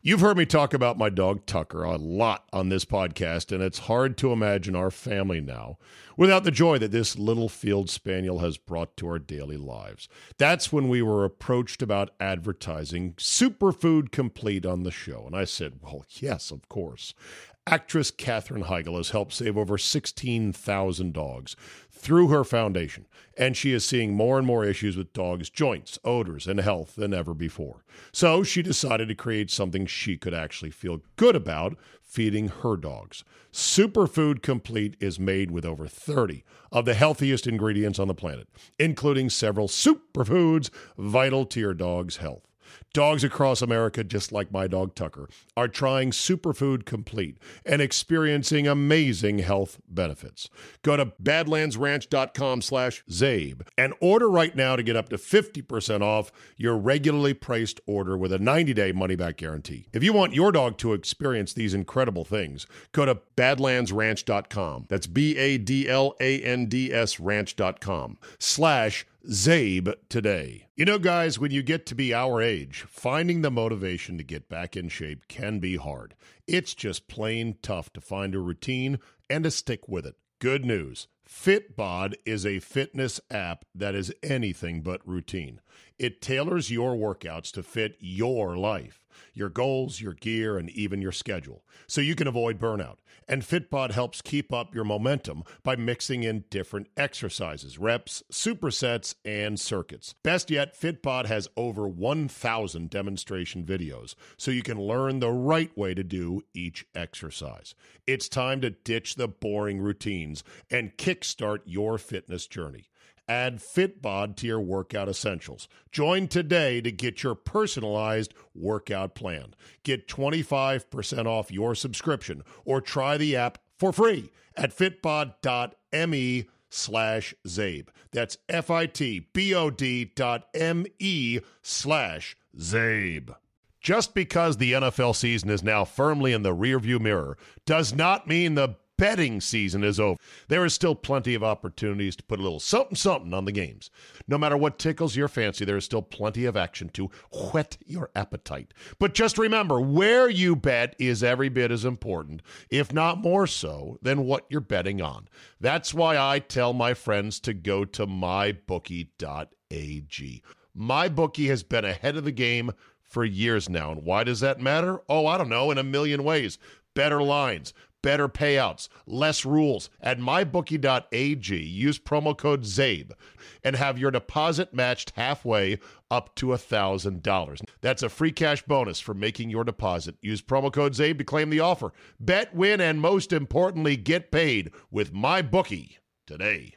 You've heard me talk about my dog Tucker a lot on this podcast, and it's hard to imagine our family now without the joy that this little field spaniel has brought to our daily lives. That's when we were approached about advertising Superfood Complete on the show, and I said, well, yes, of course. Actress Katherine Heigl has helped save over 16,000 dogs through her foundation, and she is seeing more and more issues with dogs' joints, odors, and health than ever before. So she decided to create something she could actually feel good about feeding her dogs. Superfood Complete is made with over 30 of the healthiest ingredients on the planet, including several superfoods vital to your dog's health. Dogs across America, just like my dog Tucker, are trying Superfood Complete and experiencing amazing health benefits. Go to badlandsranch.com/Zabe and order right now to get up to 50% off your regularly priced order with a 90-day money-back guarantee. If you want your dog to experience these incredible things, go to badlandsranch.com. That's BADLANDS ranch.com/Zabe today. You know, guys, when you get to be our age, finding the motivation to get back in shape can be hard. It's just plain tough to find a routine and to stick with it. Good news. Fitbod is a fitness app that is anything but routine. It tailors your workouts to fit your life, your goals, your gear, and even your schedule, so you can avoid burnout. And Fitbod helps keep up your momentum by mixing in different exercises, reps, supersets, and circuits. Best yet, Fitbod has over 1,000 demonstration videos, so you can learn the right way to do each exercise. It's time to ditch the boring routines and kickstart your fitness journey. Add Fitbod to your workout essentials. Join today to get your personalized workout plan. Get 25% off your subscription or try the app for free at fitbod.me/Zabe. That's fitbod.me/Zabe. Just because the NFL season is now firmly in the rearview mirror does not mean the betting season is over. There is still plenty of opportunities to put a little something on the games. No matter what tickles your fancy, there is still plenty of action to whet your appetite. But just remember, where you bet is every bit as important, if not more so, than what you're betting on. That's why I tell my friends to go to mybookie.ag. MyBookie has been ahead of the game for years now. And why does that matter? Oh, I don't know, in a million ways. Better lines, better payouts, less rules. At mybookie.ag, use promo code ZABE and have your deposit matched halfway up to $1,000. That's a free cash bonus for making your deposit. Use promo code ZABE to claim the offer. Bet, win, and most importantly, get paid with MyBookie today.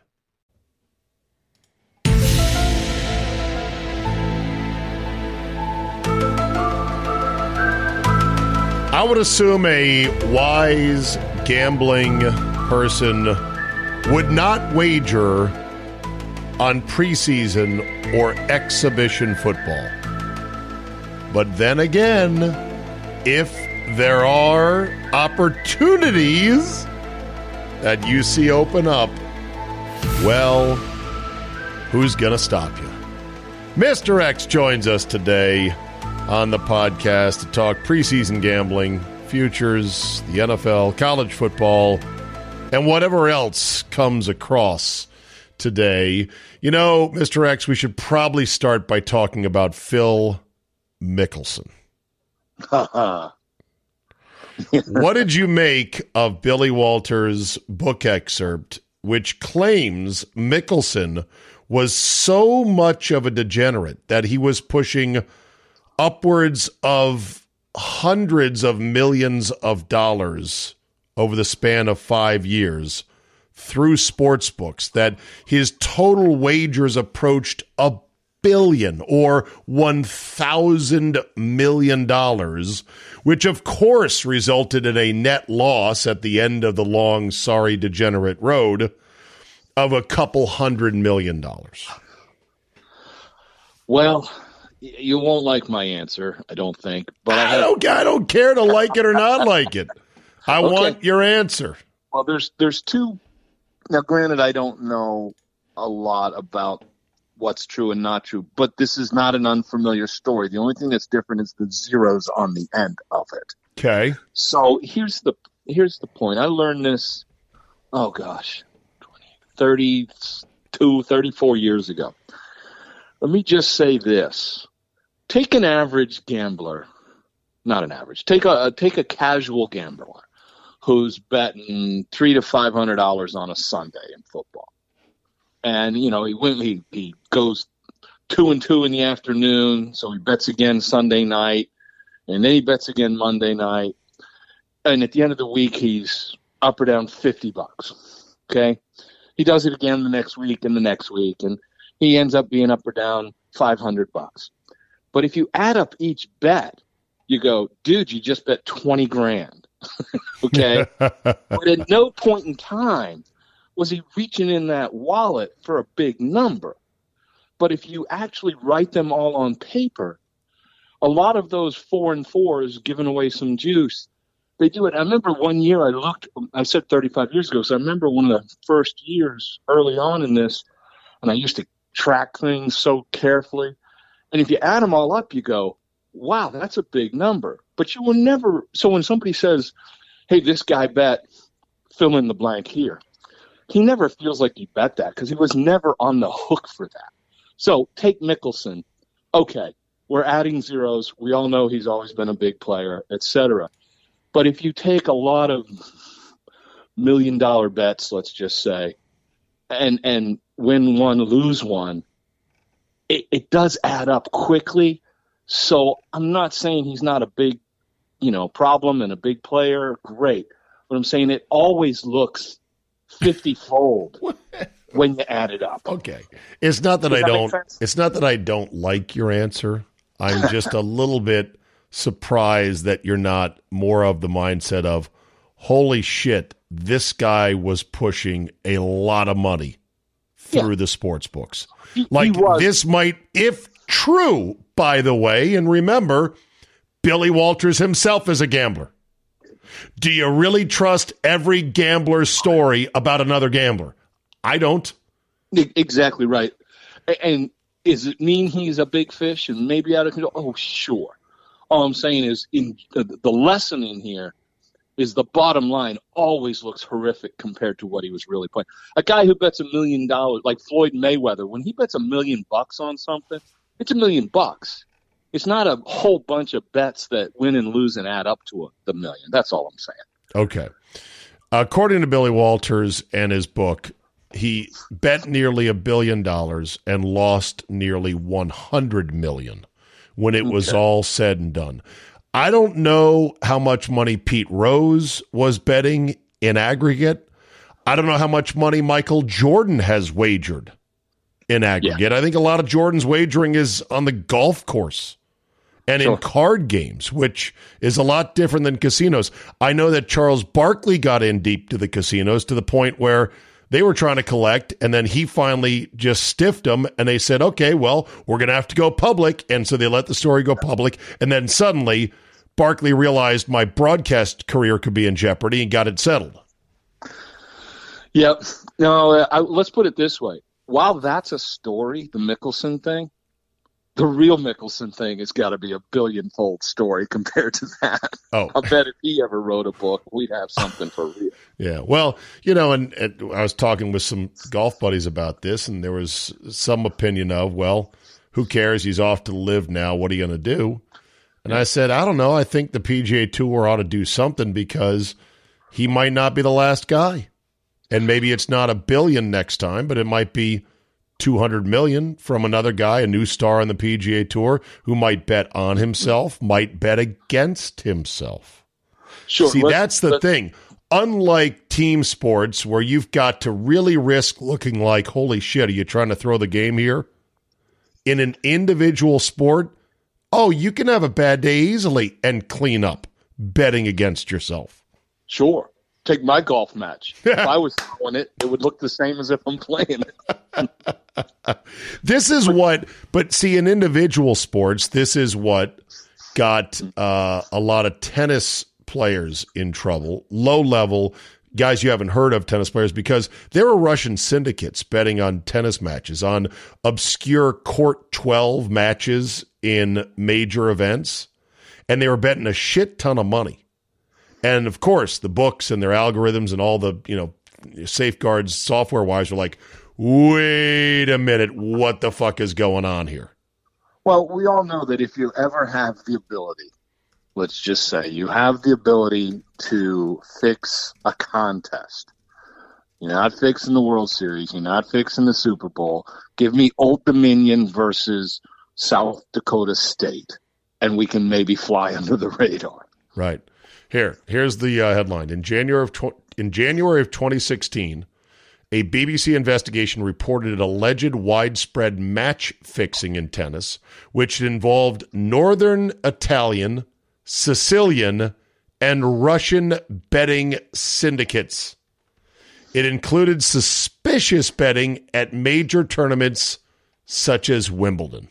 I would assume a wise gambling person would not wager on preseason or exhibition football. But then again, if there are opportunities that you see open up, well, who's going to stop you? Mr. X joins us today on the podcast to talk preseason gambling, futures, the NFL, college football, and whatever else comes across today. You know, Mr. X, we should probably start by talking about Phil Mickelson. What did you make of Billy Walters' book excerpt, which claims Mickelson was so much of a degenerate that he was pushing upwards of hundreds of millions of dollars over the span of 5 years through sports books, that his total wagers approached $1 billion or $1,000 million, which of course resulted in a net loss at the end of the long, sorry, degenerate road of a couple $100 million. Well, you won't like my answer, I don't think. But I don't care to like it or not like it. I want your answer. Well, there's two. Now, granted, I don't know a lot about what's true and not true, but this is not an unfamiliar story. The only thing that's different is the zeros on the end of it. Okay. So here's the point. I learned this, 32, 34 years ago. Let me just say this. Take an average gambler, not an average, take a casual gambler who's betting $300 to $500 on a Sunday in football. And, he goes 2-2 in the afternoon, so he bets again Sunday night, and then he bets again Monday night. And at the end of the week, he's up or down $50. Okay? He does it again the next week and the next week, and he ends up being up or down $500. But if you add up each bet, you go, dude, you just bet 20 grand. Okay? But at no point in time was he reaching in that wallet for a big number. But if you actually write them all on paper, a lot of those 4 and 4s giving away some juice, they do it. I remember one year I said 35 years ago, so I remember one of the first years early on in this, and I used to track things so carefully. And if you add them all up, you go, wow, that's a big number. But you will never, so when somebody says, hey, this guy bet, fill in the blank here, he never feels like he bet that because he was never on the hook for that. So take Mickelson. Okay, we're adding zeros. We all know he's always been a big player, etc. But if you take a lot of $1 million bets, let's just say, and win one, lose one, it does add up quickly. So I'm not saying he's not a big, problem and a big player. Great. But I'm saying it always looks 50-fold when you add it up. Okay. It's not that I don't like your answer. I'm just a little bit surprised that you're not more of the mindset of, holy shit, this guy was pushing a lot of money through the sports books. This might, if true, by the way, and remember, Billy Walters himself is a gambler. Do you really trust every gambler's story about another gambler? I don't. Exactly right. And does it mean he's a big fish and maybe out of control? Oh, sure. All I'm saying is the lesson in here is the bottom line always looks horrific compared to what he was really playing. A guy who bets $1 million, like Floyd Mayweather, when he bets $1 million on something, it's $1 million. It's not a whole bunch of bets that win and lose and add up to the million. That's all I'm saying. Okay. According to Billy Walters and his book, he bet nearly $1 billion and lost nearly $100 million when it was all said and done. I don't know how much money Pete Rose was betting in aggregate. I don't know how much money Michael Jordan has wagered in aggregate. I think a lot of Jordan's wagering is on the golf course and in card games, which is a lot different than casinos. I know that Charles Barkley got in deep to the casinos to the point where they were trying to collect, and then he finally just stiffed them, and they said, okay, well, we're going to have to go public, and so they let the story go public, and then suddenly Barkley realized my broadcast career could be in jeopardy and got it settled. Yep. No, let's put it this way. While that's a story, the Mickelson thing, the real Mickelson thing has got to be a billion-fold story compared to that. Oh. I bet if he ever wrote a book, we'd have something for real. Yeah, well, and I was talking with some golf buddies about this, and there was some opinion of, well, who cares? He's off to live now. What are you going to do? And I said, I don't know. I think the PGA Tour ought to do something because he might not be the last guy. And maybe it's not $1 billion next time, but it might be $200 million from another guy, a new star on the PGA Tour, who might bet on himself, might bet against himself. Sure. See, that's the thing. Unlike team sports where you've got to really risk looking like, holy shit, are you trying to throw the game here? In an individual sport, you can have a bad day easily and clean up betting against yourself. Sure. Take my golf match. If I was throwing it, it would look the same as if I'm playing it. This is but see, in individual sports, this is what got a lot of tennis players in trouble. Low level, guys you haven't heard of, tennis players, because there were Russian syndicates betting on tennis matches, on obscure court 12 matches in major events, and they were betting a shit ton of money. And of course, the books and their algorithms and all the, safeguards software-wise are like, wait a minute, what the fuck is going on here? Well, we all know that if you ever have the ability, let's just say you have the ability to fix a contest. You're not fixing the World Series. You're not fixing the Super Bowl. Give me Old Dominion versus South Dakota State, and we can maybe fly under the radar. Right. Here's the headline. In January of 2016, a BBC investigation reported an alleged widespread match fixing in tennis, which involved Northern Italian, Sicilian, and Russian betting syndicates. It included suspicious betting at major tournaments such as Wimbledon.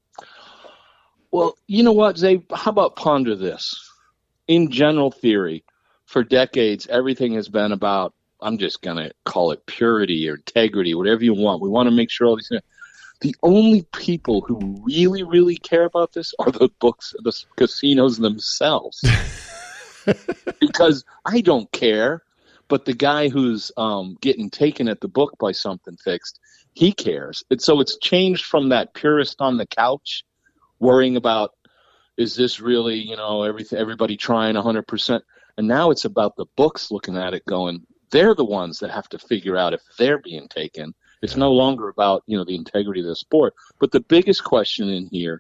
Well, you know what, Zay? How about ponder this? In general theory, for decades, everything has been about, I'm just going to call it purity or integrity, whatever you want. We want to make sure all these things. The only people who really, really care about this are the books, the casinos themselves. Because I don't care, but the guy who's getting taken at the book by something fixed, he cares. And so it's changed from that purist on the couch worrying about, is this really, everybody trying 100%? And now it's about the books looking at it going, they're the ones that have to figure out if they're being taken. It's no longer about, the integrity of the sport. But the biggest question in here,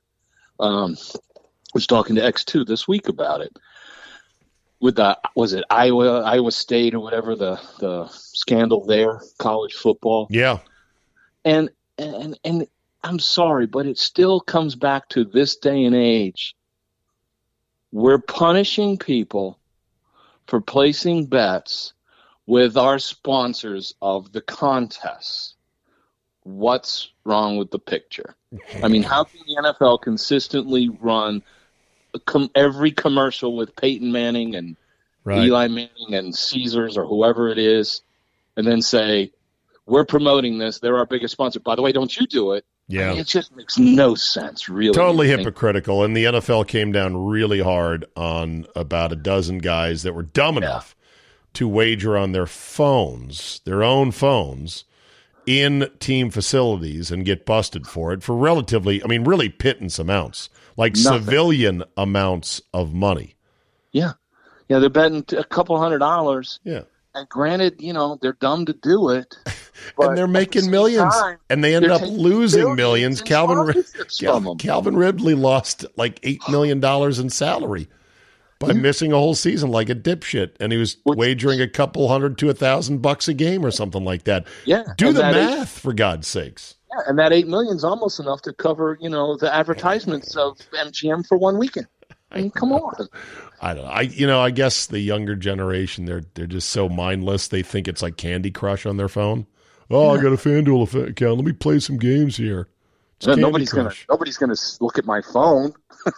was talking to X2 this week about it. With was it Iowa State or whatever, the scandal there, college football? Yeah. And I'm sorry, but it still comes back to this day and age. We're punishing people for placing bets with our sponsors of the contests. What's wrong with the picture? I mean, how can the NFL consistently run every commercial with Peyton Manning and Eli Manning and Caesars or whoever it is, and then say, we're promoting this, they're our biggest sponsor. By the way, don't you do it. Yeah. I mean, it just makes no sense, really. Totally hypocritical. And the NFL came down really hard on about a dozen guys that were dumb enough to wager on their phones, their own phones, in team facilities and get busted for it for really pittance amounts, like civilian amounts of money. Yeah. Yeah, they're betting a couple $100. Yeah. And granted, they're dumb to do it. And they're making millions. And they ended up losing millions. Calvin Ridley lost like $8 million in salary by missing a whole season like a dipshit. And he was wagering a couple $100 to $1,000 a game or something like that. Yeah. Do the math, for God's sakes. Yeah, and that $8 million is almost enough to cover, the advertisements of MGM for one weekend. I mean, come on. I don't know. I guess the younger generation, they're just so mindless. They think it's like Candy Crush on their phone. Oh, I got a FanDuel account. Let me play some games here. Nobody's gonna look at my phone.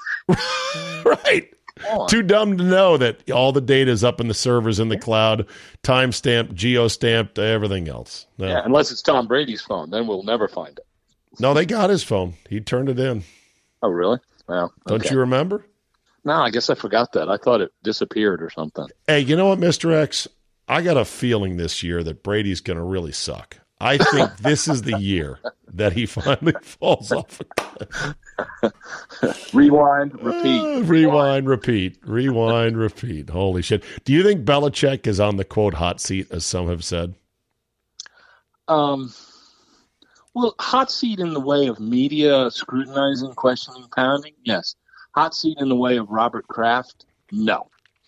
Right. Too dumb to know that all the data is up in the servers in the cloud, time-stamped, geo-stamped, everything else. No. Yeah, unless it's Tom Brady's phone. Then we'll never find it. No, they got his phone. He turned it in. Oh, really? Well, Don't you remember? No, I guess I forgot that. I thought it disappeared or something. Hey, you know what, Mr. X? I got a feeling this year that Brady's going to really suck. I think this is the year that he finally falls off a cliff. Rewind, repeat. Rewind, repeat. Holy shit. Do you think Belichick is on the, quote, hot seat, as some have said? Well, hot seat in the way of media scrutinizing, questioning, pounding, yes. Hot seat in the way of Robert Kraft, no.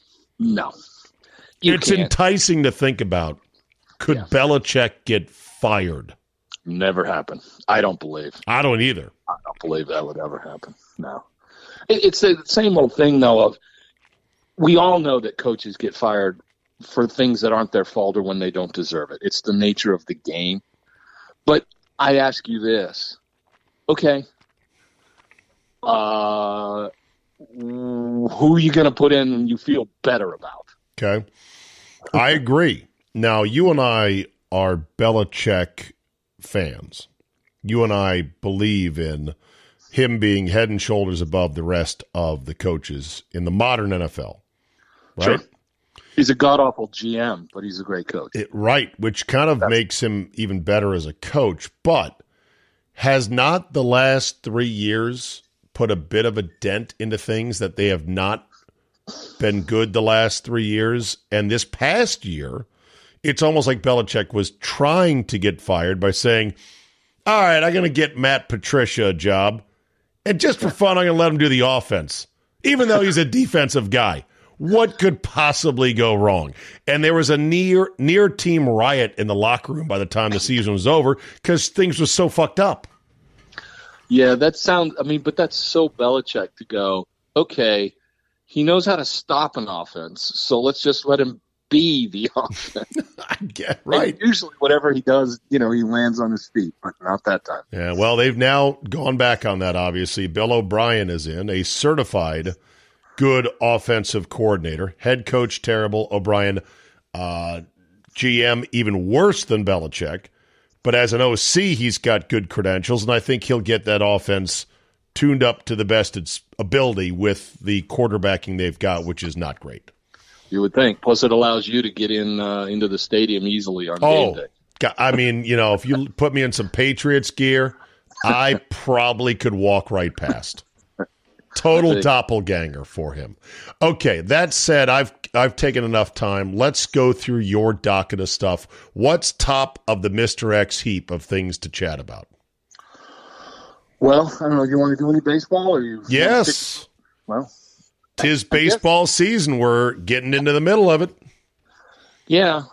It's enticing to think about. Could Belichick get fired? Never happen. I don't believe. I don't either. I don't believe that would ever happen. No. It's the same old thing, though, of we all know that coaches get fired for things that aren't their fault or when they don't deserve it. It's the nature of the game. But I ask you this. Okay. Who are you going to put in and you feel better about? Okay. I agree. Now, you and I are Belichick fans. You and I believe in him being head and shoulders above the rest of the coaches in the modern NFL, right? Sure. He's a god-awful GM, but he's a great coach. Right, which kind of makes him even better as a coach. But has not the last 3 years put a bit of a dent into things that they have not been good the last 3 years? And this past year, it's almost like Belichick was trying to get fired by saying, all right, I'm going to get Matt Patricia a job. And just for fun, I'm going to let him do the offense, even though he's a defensive guy. What could possibly go wrong? And there was a near team riot in the locker room by the time the season was over because things were so fucked up. Yeah, but that's so Belichick to go, okay, he knows how to stop an offense, so let's just let him be the offense. I get right. And usually whatever he does, he lands on his feet, but not that time. Yeah, well, they've now gone back on that, obviously. Bill O'Brien is in, a certified good offensive coordinator. Head coach, terrible. O'Brien, GM, even worse than Belichick. But as an OC, he's got good credentials, and I think he'll get that offense tuned up to the best its ability with the quarterbacking they've got, which is not great. You would think. Plus, it allows you to get into the stadium easily on game day. I mean, if you put me in some Patriots gear, I probably could walk right past. Total doppelganger for him. Okay, that said, I've taken enough time. Let's go through your docket of stuff. What's top of the Mr. X heap of things to chat about? Well, I don't know. You want to do any baseball? Or you? Yes. Well, 'tis baseball season. We're getting into the middle of it. Yeah.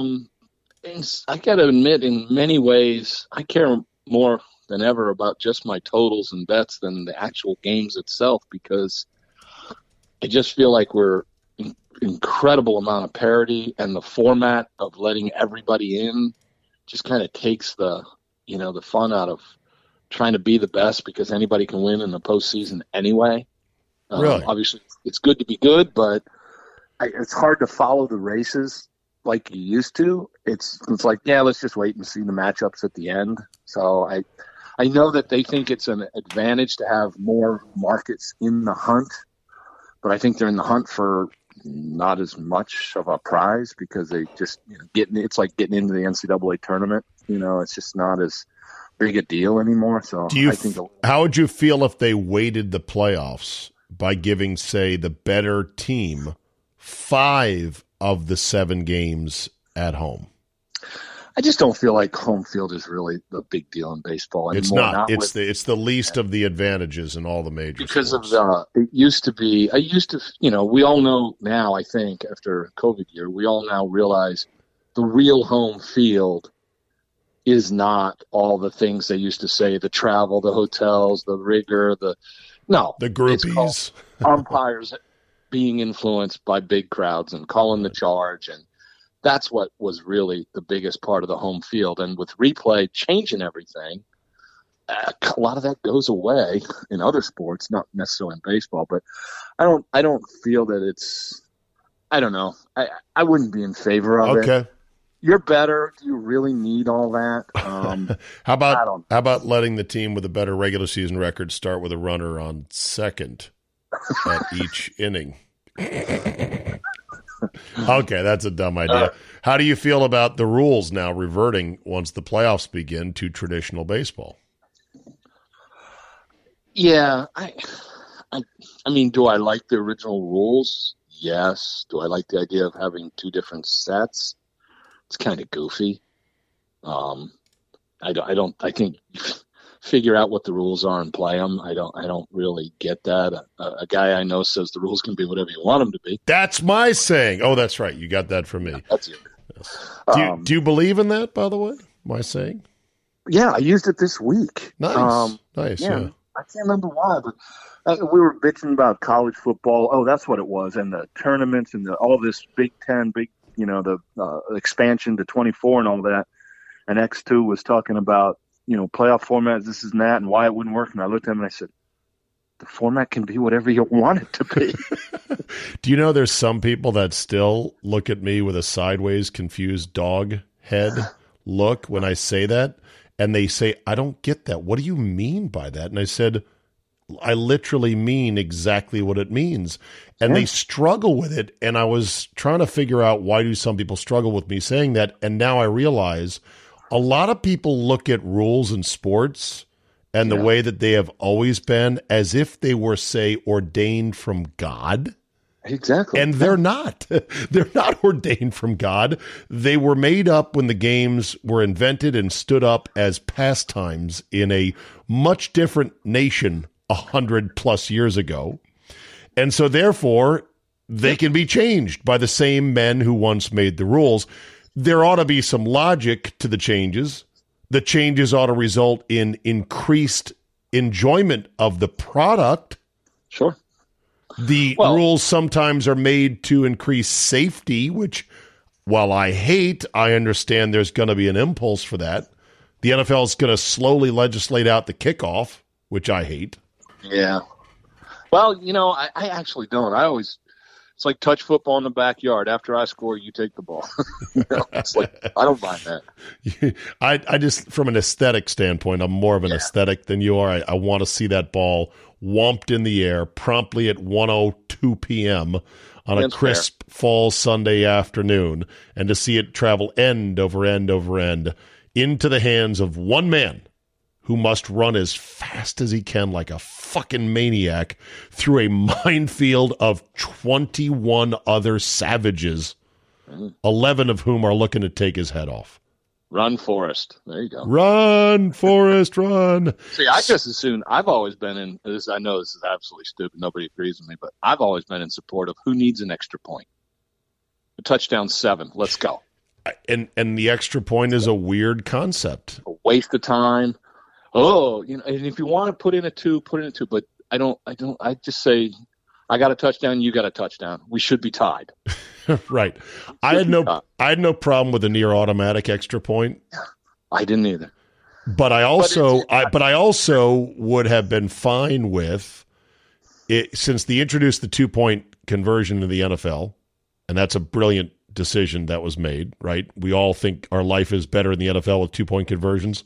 I got to admit, in many ways, I care more than ever about just my totals and bets than the actual games itself, because I just feel like we're incredible amount of parity, and the format of letting everybody in just kind of takes the fun out of trying to be the best, because anybody can win in the postseason anyway. Really? Obviously, it's good to be good, but it's hard to follow the races like you used to. It's like, yeah, let's just wait and see the matchups at the end. So I know that they think it's an advantage to have more markets in the hunt, but I think they're in the hunt for not as much of a prize, because they just it's like getting into the NCAA tournament. It's just not as big a deal anymore. So how would you feel if they weighted the playoffs by giving, say, the better team 5 of the 7 games at home? I just don't feel like home field is really the big deal in baseball anymore. It's not. It's the least of the advantages in all the major because sports. It used to be. We all know now, I think, after COVID year, we all now realize the real home field is not all the things they used to say, the travel, the hotels, the rigor, the groupies. Umpires being influenced by big crowds and calling the charge, and that's what was really the biggest part of the home field. And with replay changing everything, a lot of that goes away in other sports, not necessarily in baseball. But I don't feel that it's. I don't know. I wouldn't be in favor of it. Okay. You're better. Do you really need all that? How about letting the team with a better regular season record start with a runner on second at each inning? Okay, that's a dumb idea. How do you feel about the rules now reverting once the playoffs begin to traditional baseball? Yeah, I mean, do I like the original rules? Yes. Do I like the idea of having 2 different sets? It's kind of goofy. I think figure out what the rules are and play them. I don't really get that. A guy I know says the rules can be whatever you want them to be. That's my saying. Oh, that's right. You got that from me. Yeah, that's it. Yes. Do you believe in that, by the way? My saying? Yeah, I used it this week. Nice. Nice. Yeah. I can't remember why, but we were bitching about college football. Oh, that's what it was. And the tournaments and all this Big Ten, the expansion to 24 and all that. And X2 was talking about, playoff formats, this is and that, and why it wouldn't work. And I looked at him and I said, the format can be whatever you want it to be. Do you know there's some people that still look at me with a sideways, confused dog head look when I say that? And they say, I don't get that. What do you mean by that? And I said, I literally mean exactly what it means. And they struggle with it. And I was trying to figure out, why do some people struggle with me saying that? And now I realize a lot of people look at rules in sports and the way that they have always been as if they were, say, ordained from God. Exactly. And they're not. They're not ordained from God. They were made up when the games were invented and stood up as pastimes in a much different nation 100+ years ago. And so therefore, they can be changed by the same men who once made the rules. There ought to be some logic to the changes. The changes ought to result in increased enjoyment of the product. Sure. The rules sometimes are made to increase safety, which, while I hate, I understand there's going to be an impulse for that. The NFL is going to slowly legislate out the kickoff, which I hate. Yeah. Well, I actually don't. It's like touch football in the backyard. After I score, you take the ball. It's like, I don't mind that. I just, from an aesthetic standpoint, I'm more of an aesthetic than you are. I want to see that ball whomped in the air promptly at 1:02 p.m. on a crisp fall Sunday afternoon, and to see it travel end over end over end into the hands of one man who must run as fast as he can like a fucking maniac through a minefield of 21 other savages, 11 of whom are looking to take his head off. Run, Forrest. There you go. Run, Forrest, run. See, I just assume, I've always been in this. I know this is absolutely stupid. Nobody agrees with me, but I've always been in support of who needs an extra point. A touchdown 7. Let's go. And the extra point is a weird concept. A waste of time. Oh, and if you want to put in a 2, put in a 2. But I just say, I got a touchdown, you got a touchdown. We should be tied. Right. I had no problem with the near automatic extra point. I didn't either. But I also would have been fine with it, since they introduced the 2-point conversion in the NFL, and that's a brilliant decision that was made, right? We all think our life is better in the NFL with 2-point conversions.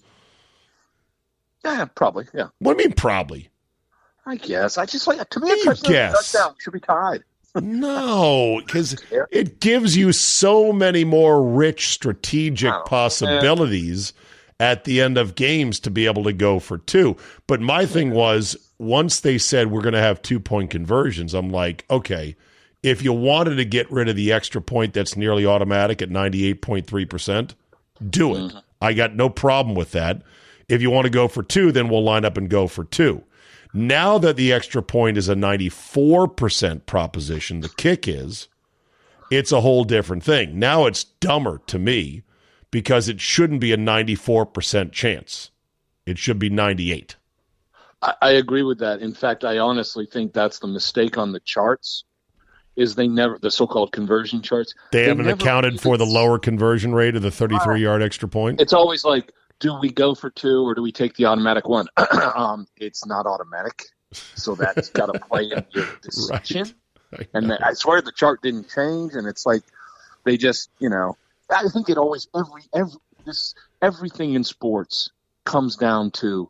Yeah, probably. Yeah. What do you mean probably? I guess. I just like, to me, a touchdown should be tied. No, because it gives you so many more rich strategic possibilities at the end of games to be able to go for 2. But my thing was, once they said we're going to have 2-point conversions, I'm like, okay, if you wanted to get rid of the extra point that's nearly automatic at 98.3%, do it. Mm-hmm. I got no problem with that. If you want to go for 2, then we'll line up and go for 2. Now that the extra point is a 94% proposition, the kick is, it's a whole different thing. Now it's dumber to me because it shouldn't be a 94% chance. It should be 98. I agree with that. In fact, I honestly think that's the mistake on the charts, is the so-called conversion charts. They haven't accounted for the lower conversion rate of the 33-yard extra point? It's always like, do we go for 2 or do we take the automatic 1? It's not automatic, so that's got to play in your decision. Right. And I swear the chart didn't change, and it's like they just, I think it always everything in sports comes down to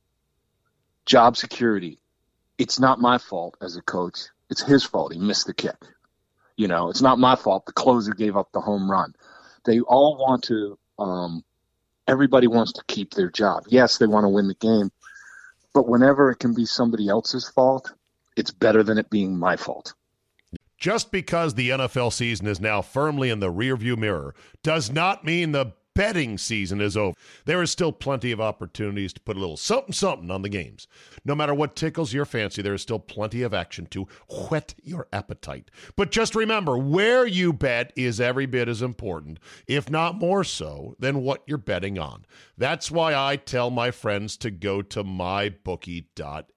job security. It's not my fault as a coach. It's his fault. He missed the kick. It's not my fault. The closer gave up the home run. They all want to. Everybody wants to keep their job. Yes, they want to win the game, but whenever it can be somebody else's fault, it's better than it being my fault. Just because the NFL season is now firmly in the rearview mirror does not mean the betting season is over. There is still plenty of opportunities to put a little something on the games. No matter what tickles your fancy, there is still plenty of action to whet your appetite. But just remember, where you bet is every bit as important, if not more so, than what you're betting on. That's why I tell my friends to go to mybookie.ag.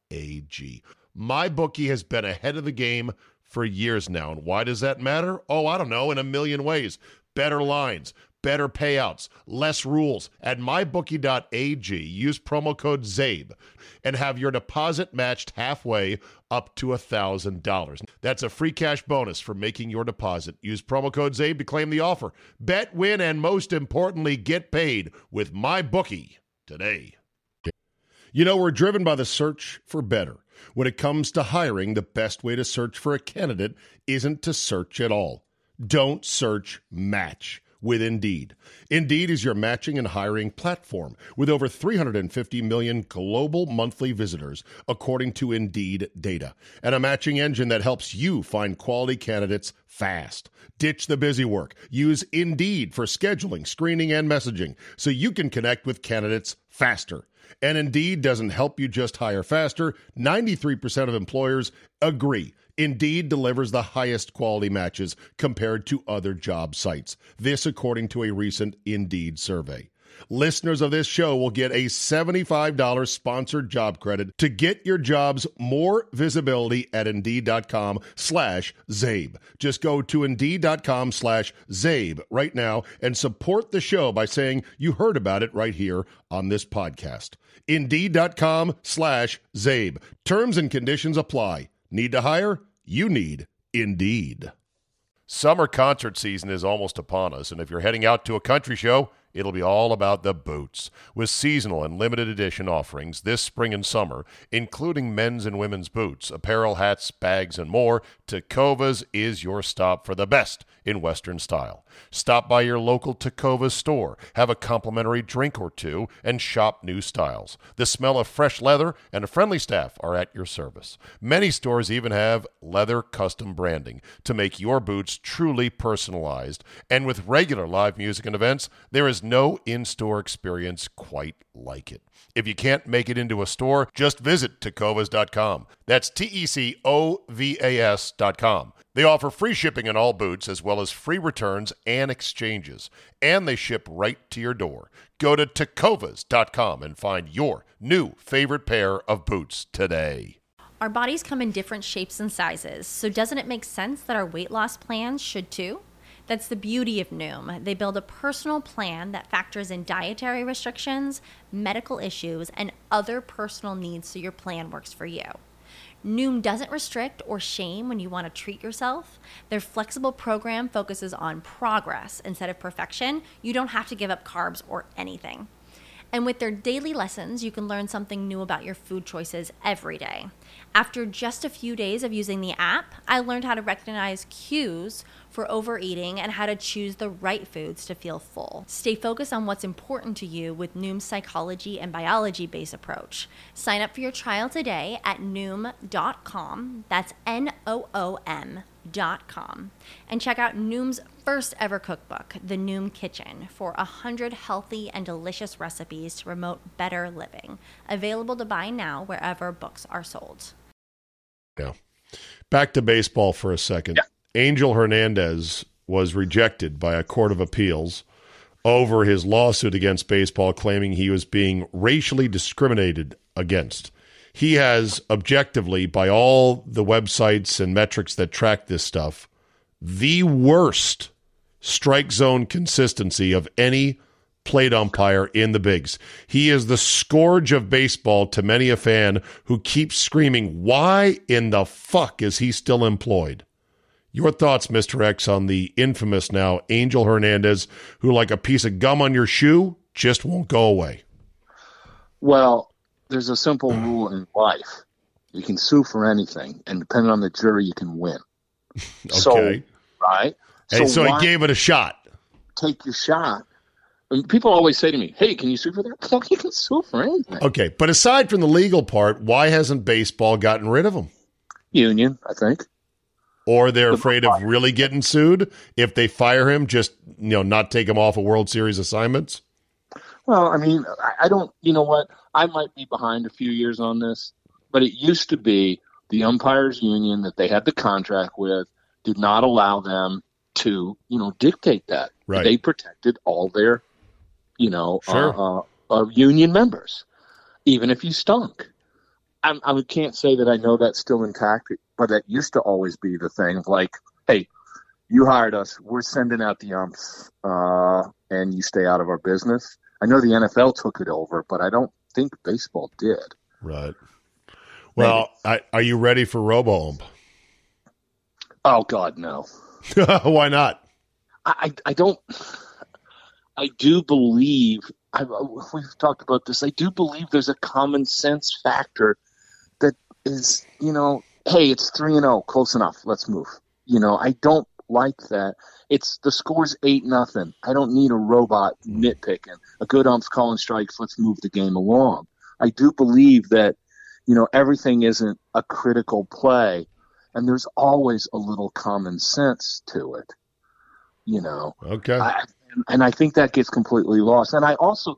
MyBookie has been ahead of the game for years now. And why does that matter? Oh, I don't know, in a million ways. Better lines, better payouts, less rules. At mybookie.ag, use promo code ZABE and have your deposit matched halfway up to $1,000. That's a free cash bonus for making your deposit. Use promo code ZABE to claim the offer. Bet, win, and most importantly, get paid with MyBookie today. You know, we're driven by the search for better. When it comes to hiring, the best way to search for a candidate isn't to search at all. Don't search, match with Indeed. Indeed is your matching and hiring platform with over 350 million global monthly visitors, according to Indeed data, and a matching engine that helps you find quality candidates fast. Ditch the busy work. Use Indeed for scheduling, screening, and messaging so you can connect with candidates faster. And Indeed doesn't help you just hire faster. 93% of employers agree. Indeed delivers the highest quality matches compared to other job sites. This according to a recent Indeed survey. Listeners of this show will get a $75 sponsored job credit to get your jobs more visibility at Indeed.com/ZABE. Just go to Indeed.com/ZABE right now and support the show by saying you heard about it right here on this podcast. Indeed.com/ZABE. Terms and conditions apply. Need to hire? You need Indeed. Summer concert season is almost upon us, and if you're heading out to a country show, it'll be all about the boots. With seasonal and limited edition offerings this spring and summer, including men's and women's boots, apparel, hats, bags, and more, Tecovas is your stop for the best in Western style. Stop by your local Tecovas store, have a complimentary drink or two, and shop new styles. The smell of fresh leather and a friendly staff are at your service. Many stores even have leather custom branding to make your boots truly personalized. And with regular live music and events, there is no in-store experience quite like it. If you can't make it into a store, just visit Tecovas.com. That's Tecovas.com. They offer free shipping on all boots as well as free returns and exchanges. And they ship right to your door. Go to Tecovas.com and find your new favorite pair of boots today. Our bodies come in different shapes and sizes, so doesn't it make sense that our weight loss plans should too? That's the beauty of Noom. They build a personal plan that factors in dietary restrictions, medical issues, and other personal needs so your plan works for you. Noom doesn't restrict or shame when you want to treat yourself. Their flexible program focuses on progress instead of perfection. You don't have to give up carbs or anything. And with their daily lessons, you can learn something new about your food choices every day. After just a few days of using the app, I learned how to recognize cues for overeating and how to choose the right foods to feel full. Stay focused on what's important to you with Noom's psychology and biology-based approach. Sign up for your trial today at Noom.com. That's Noom.com. And check out Noom's first ever cookbook, The Noom Kitchen, for 100 healthy and delicious recipes to promote better living. Available to buy now wherever books are sold. Yeah. Back to baseball for a second. Yeah. Angel Hernandez was rejected by a court of appeals over his lawsuit against baseball, claiming he was being racially discriminated against. He has objectively, by all the websites and metrics that track this stuff, the worst strike zone consistency of any plate umpire in the bigs. He is the scourge of baseball to many a fan who keeps screaming, why in the fuck is he still employed? Your thoughts, Mr. X, on the infamous now Angel Hernandez, who, like a piece of gum on your shoe, just won't go away. Well, there's a simple rule in life. You can sue for anything, and depending on the jury, you can win. Okay. So, right? And so he gave it a shot. Take your shot. And people always say to me, hey, can you sue for that? Well, you can sue for anything. Okay, but aside from the legal part, why hasn't baseball gotten rid of him? Union, I think. Or they're afraid of really getting sued if they fire him, just not take him off of World Series assignments? Well, I mean, I don't, you know what? I might be behind a few years on this, but it used to be the umpires union that they had the contract with did not allow them to, dictate that. Right. They protected all their, Sure. Union members, even if you stunk. I can't say that I know that's still intact, but that used to always be the thing of like, hey, You hired us. We're sending out the umps, and you stay out of our business. I know the NFL took it over, but I don't think baseball did. Right. Well, are you ready for robo-ump? Oh, God, no. Why not? I don't. I do believe, we've talked about this, I do believe there's a common sense factor that is, hey, it's 3-0, close enough, let's move. I don't like that. The score's 8-0. I don't need a robot nitpicking. A good ump's calling strikes, let's move the game along. I do believe that, everything isn't a critical play, and there's always a little common sense to it. Okay. And I think that gets completely lost. And I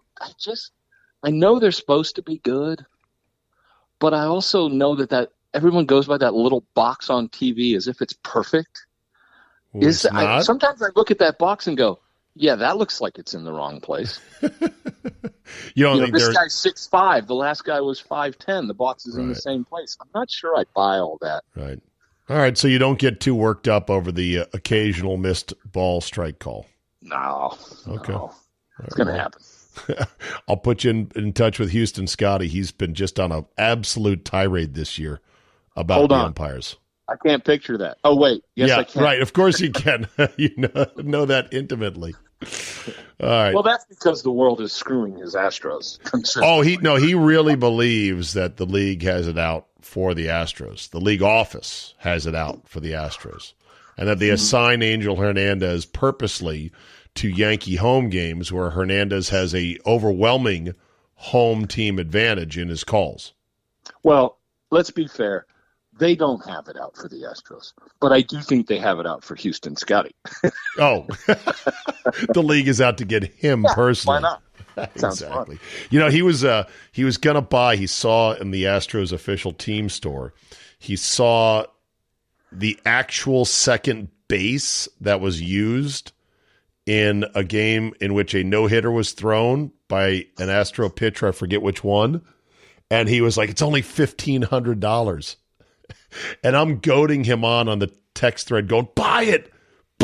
know they're supposed to be good, but I also know that everyone goes by that little box on TV as if it's perfect. Well, Sometimes I look at that box and go, yeah, that looks like it's in the wrong place. You don't think this guy's 6'5", the last guy was 5'10". The box is in the same place. I'm not sure I buy all that. Right. All right, so you don't get too worked up over the occasional missed ball strike call. No. Okay. No. It's going to happen. I'll put you in touch with Houston Scotty. He's been just on an absolute tirade this year about the umpires. I can't picture that. Oh, wait. Yes, I can. Right. Of course you can. You know that intimately. All right. Well, that's because the world is screwing his Astros. Oh, he really believes that the league has it out for the Astros. The league office has it out for the Astros. And that they assign Angel Hernandez purposely to Yankee home games where Hernandez has a overwhelming home team advantage in his calls. Well, let's be fair. They don't have it out for the Astros, but I do think they have it out for Houston Scotty. Oh, the league is out to get him personally. Why not? Exactly. He was going to buy, he saw in the Astros official team store, he saw the actual second base that was used in a game in which a no-hitter was thrown by an Astro pitcher, I forget which one, and he was like, it's only $1,500. And I'm goading him on the text thread going, buy it.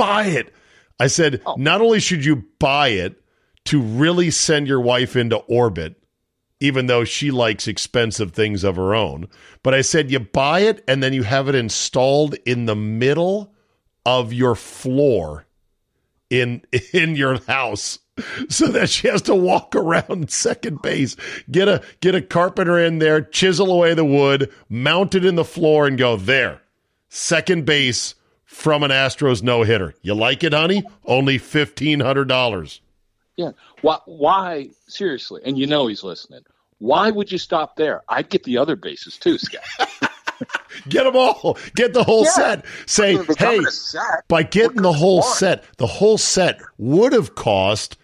I said, Not only should you buy it to really send your wife into orbit, even though she likes expensive things of her own, but I said you buy it and then you have it installed in the middle of your floor in your house so that she has to walk around second base, get a carpenter in there, chisel away the wood, mount it in the floor, and go, there, second base from an Astros no-hitter. You like it, honey? Only $1,500. Yeah. Why? Seriously, and he's listening. Why would you stop there? I'd get the other bases too, Scott. Get them all. Get the whole set. Say, hey, by getting the whole set would have cost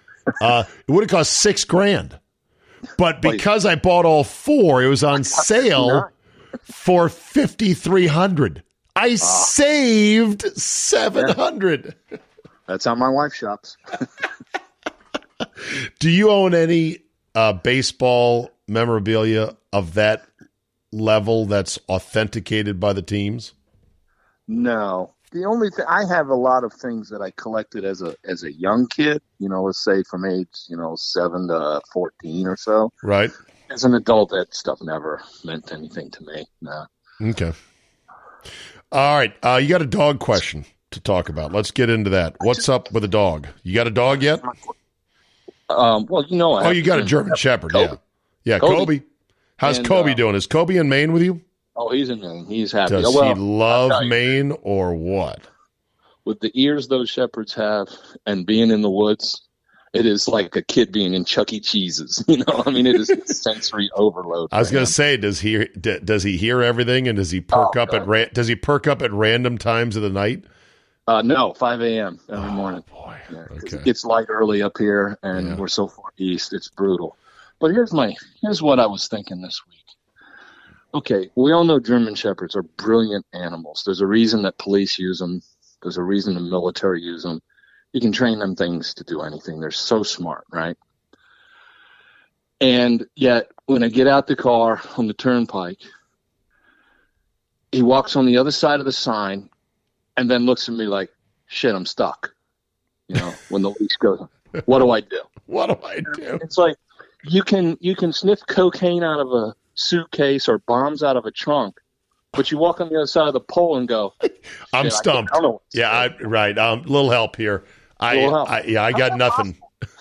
$6,000. But because I bought all four, it was on sale for $5,300. I saved $700. That's how my wife shops. Do you own any baseball memorabilia of that level that's authenticated by the teams? No. The only thing, I have a lot of things that I collected as a young kid, let's say from age, 7 to 14 or so. Right. As an adult, that stuff never meant anything to me. No. Okay. All right. You got a dog question to talk about. Let's get into that. What's up with a dog? You got a dog yet? Well, you got a German Shepherd. Kobe. Yeah, Kobe. How's Kobe doing? Is Kobe in Maine with you? Oh, he's in Maine. He's happy. Does he love Maine or what? With the ears those shepherds have and being in the woods, it is like a kid being in Chuck E. Cheese's. It is sensory overload. I was going to say, does he hear everything, and does he perk up at random times of the night? No, 5 a.m. every morning. Boy. Yeah, okay. It gets light early up here, and we're so far east, it's brutal. But here's what I was thinking this week. Okay, we all know German Shepherds are brilliant animals. There's a reason that police use them. There's a reason the military use them. You can train them things to do anything. They're so smart, right? And yet, when I get out the car on the turnpike, he walks on the other side of the sign and then looks at me like, shit, I'm stuck. You know, when the leash goes, what do I do? What do I do? It's like you can sniff cocaine out of a suitcase or bombs out of a trunk, but you walk on the other side of the pole and go, I'm stumped. Yeah, right. Little help here. I got nothing.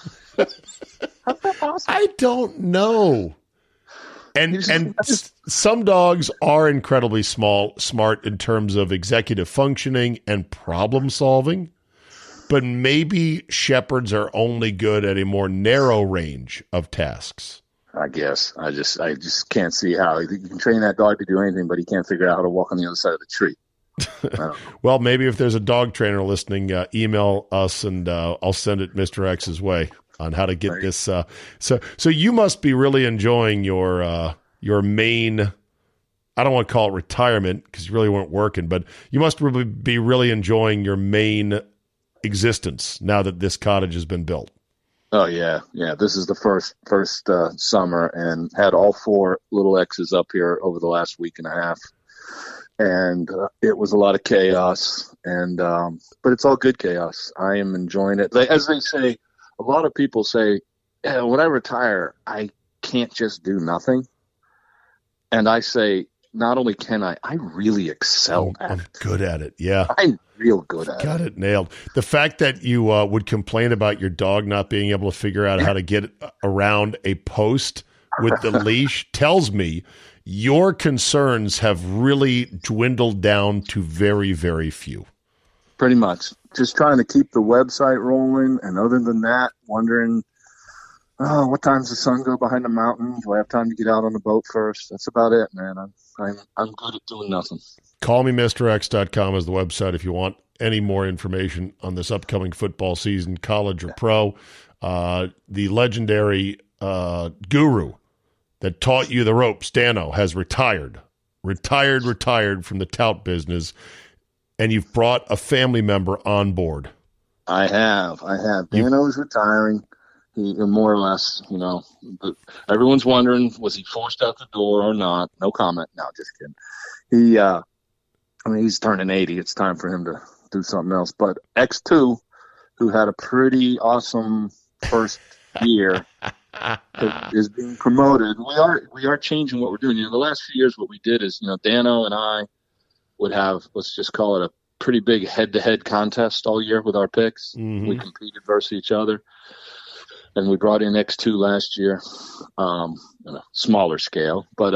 How's that possible? I don't know. And some dogs are incredibly smart in terms of executive functioning and problem solving, but maybe shepherds are only good at a more narrow range of tasks. I guess I just can't see how you can train that dog to do anything, but he can't figure out how to walk on the other side of the tree. Well, maybe if there's a dog trainer listening, email us and I'll send it Mr. X's way on how to get this. So you must be really enjoying your main. I don't want to call it retirement because you really weren't working, but you must be really enjoying your main existence now that this cottage has been built. Oh yeah. This is the first summer, and had all 4 little X's up here over the last week and a half, and it was a lot of chaos. And but it's all good chaos. I am enjoying it. As they say, a lot of people say, when I retire, I can't just do nothing. And I say, not only can I really excel at it. I'm good at it, yeah. I'm real good at it. Got it nailed. The fact that you would complain about your dog not being able to figure out how to get around a post with the leash tells me your concerns have really dwindled down to very, very few. Pretty much. Just trying to keep the website rolling, and other than that, wondering, what time's the sun go behind the mountain? Do I have time to get out on the boat first? That's about it, man. I'm good at doing nothing. CallMeMrX.com is the website if you want any more information on this upcoming football season, college or pro. The legendary guru that taught you the ropes, Dano, has retired from the tout business, and you've brought a family member on board. I have. Dano's retiring. He, more or less, but everyone's wondering, was he forced out the door or not? No comment. No, just kidding. He's turning 80. It's time for him to do something else. But X2, who had a pretty awesome first year, is being promoted. We are changing what we're doing. The last few years, what we did is, Dano and I would have, let's just call it a pretty big head-to-head contest all year with our picks. Mm-hmm. We competed versus each other. And we brought in X2 last year, on a smaller scale. But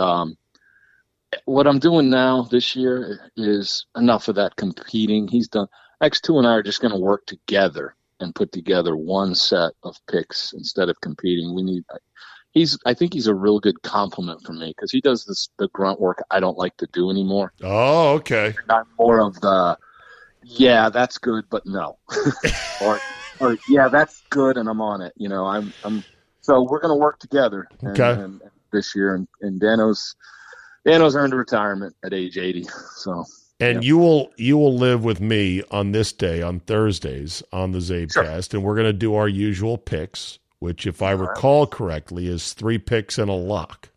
what I'm doing now this year is enough of that competing. He's done. X2 and I are just going to work together and put together one set of picks instead of competing. I think he's a real good compliment for me because he does the grunt work I don't like to do anymore. Oh, okay. And I'm more of the, yeah, that's good, but no. Or yeah, that's good, and I'm on it. So we're going to work together. And this year, and Dano's earned a retirement at age 80. So, and you will live with me on this day on Thursdays on the Zabecast, and we're going to do our usual picks, which, if I recall correctly, is 3 picks and a lock.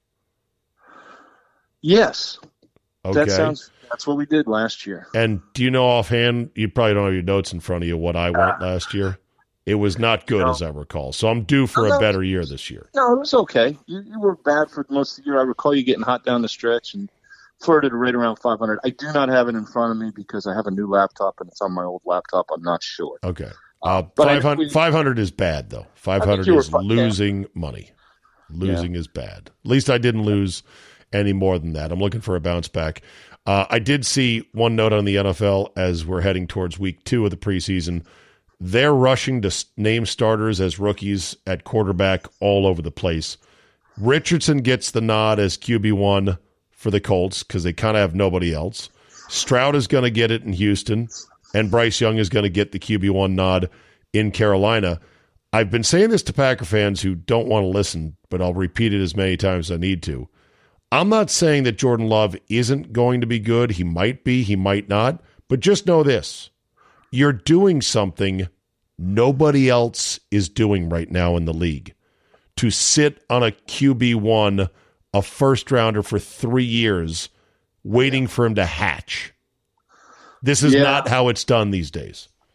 Yes. Okay. That's what we did last year. And do you know offhand? You probably don't have your notes in front of you. What I went last year. It was not good, as I recall. So I'm due for a better year this year. No, it was okay. You were bad for most of the year. I recall you getting hot down the stretch and flirted right around 500. I do not have it in front of me because I have a new laptop and it's on my old laptop. I'm not sure. Okay. 500 is bad, though. 500 is losing money. Losing is bad. At least I didn't lose any more than that. I'm looking for a bounce back. I did see one note on the NFL as we're heading towards week 2 of the preseason. They're rushing to name starters as rookies at quarterback all over the place. Richardson gets the nod as QB1 for the Colts because they kind of have nobody else. Stroud is going to get it in Houston, and Bryce Young is going to get the QB1 nod in Carolina. I've been saying this to Packer fans who don't want to listen, but I'll repeat it as many times as I need to. I'm not saying that Jordan Love isn't going to be good. He might be, he might not, but just know this. You're doing something nobody else is doing right now in the league. To sit on a QB1, a first-rounder for 3 years, waiting for him to hatch. This is not how it's done these days.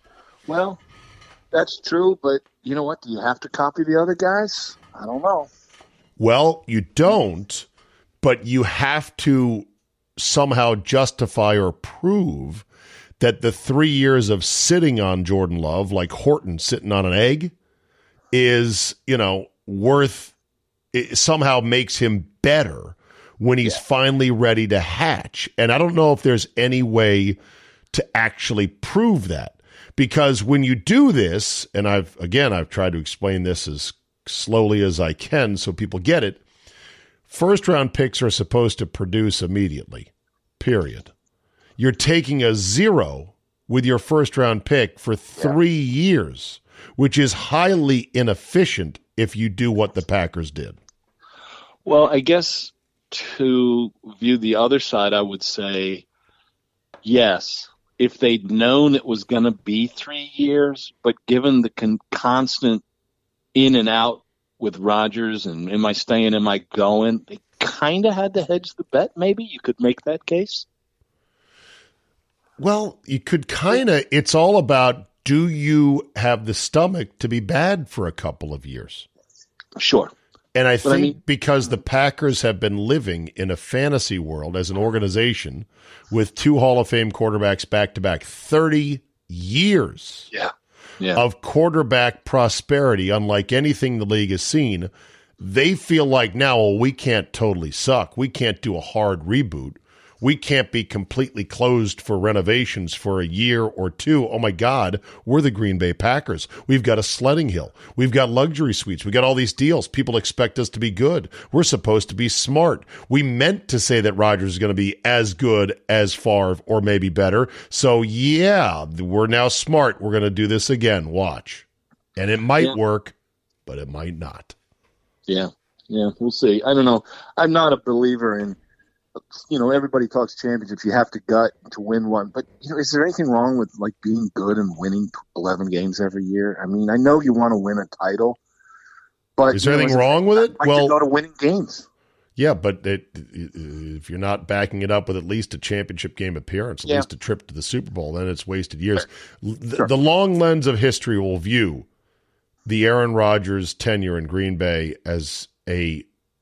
Well, that's true, but you know what? Do you have to copy the other guys? I don't know. Well, you don't, but you have to somehow justify or prove that the 3 years of sitting on Jordan Love, like Horton sitting on an egg, is, worth, it somehow makes him better when he's finally ready to hatch. And I don't know if there's any way to actually prove that. Because when you do this, and I've tried to explain this as slowly as I can so people get it, first-round picks are supposed to produce immediately, period. You're taking a 0 with your first-round pick for 3 years, which is highly inefficient if you do what the Packers did. Well, I guess to view the other side, I would say, yes, if they'd known it was going to be 3 years, but given the constant in and out with Rodgers and am I staying, am I going, they kind of had to hedge the bet, maybe? You could make that case? Well, you could kind of. It's all about, do you have the stomach to be bad for a couple of years? Sure. And I think because the Packers have been living in a fantasy world as an organization with 2 Hall of Fame quarterbacks back-to-back, 30 years of quarterback prosperity, unlike anything the league has seen, they feel like now, well, we can't totally suck. We can't do a hard reboot. We can't be completely closed for renovations for a year or two. Oh, my God, we're the Green Bay Packers. We've got a sledding hill. We've got luxury suites. We've got all these deals. People expect us to be good. We're supposed to be smart. We meant to say that Rodgers is going to be as good as Favre or maybe better. So, yeah, we're now smart. We're going to do this again. Watch. And it might work, but it might not. Yeah, we'll see. I don't know. I'm not a believer in, everybody talks championships. You have to gut to win one. But, is there anything wrong with, being good and winning 11 games every year? I mean, I know you want to win a title. But is there anything wrong with it? Well, to go to winning games. Yeah, but if you're not backing it up with at least a championship game appearance, at least a trip to the Super Bowl, then it's wasted years. Sure. The long lens of history will view the Aaron Rodgers tenure in Green Bay as a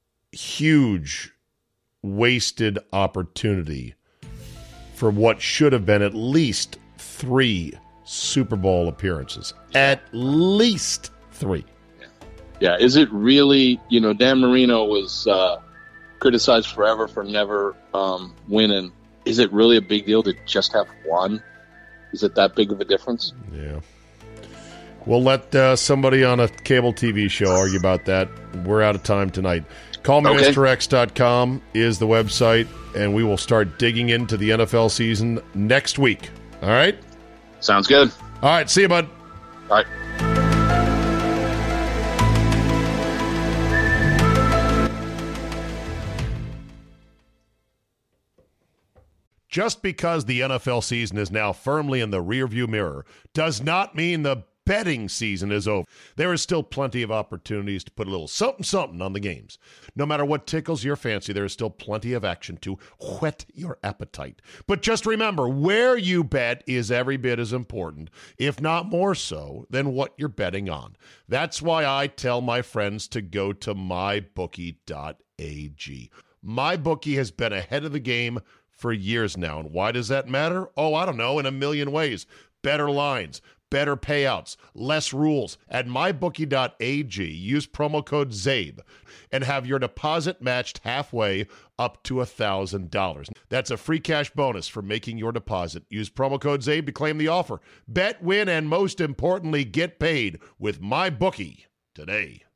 huge wasted opportunity for what should have been at least 3 Super Bowl appearances. At least 3. Yeah, is it really, Dan Marino was criticized forever for never winning. Is it really a big deal to just have one? Is it that big of a difference? Yeah. We'll let somebody on a cable TV show argue about that. We're out of time tonight. CallMeMrX.com is the website, and we will start digging into the NFL season next week. All right? Sounds good. All right. See you, bud. All right. Just because the NFL season is now firmly in the rearview mirror does not mean the betting season is over. There is still plenty of opportunities to put a little something on the games. No matter what tickles your fancy, there is still plenty of action to whet your appetite. But just remember, where you bet is every bit as important, if not more so, than what you're betting on. That's why I tell my friends to go to mybookie.ag. MyBookie has been ahead of the game for years now. And why does that matter? Oh, I don't know, in a million ways. Better lines, better payouts, less rules. At mybookie.ag, use promo code ZABE and have your deposit matched halfway up to $1,000. That's a free cash bonus for making your deposit. Use promo code ZABE to claim the offer. Bet, win, and most importantly, get paid with MyBookie today.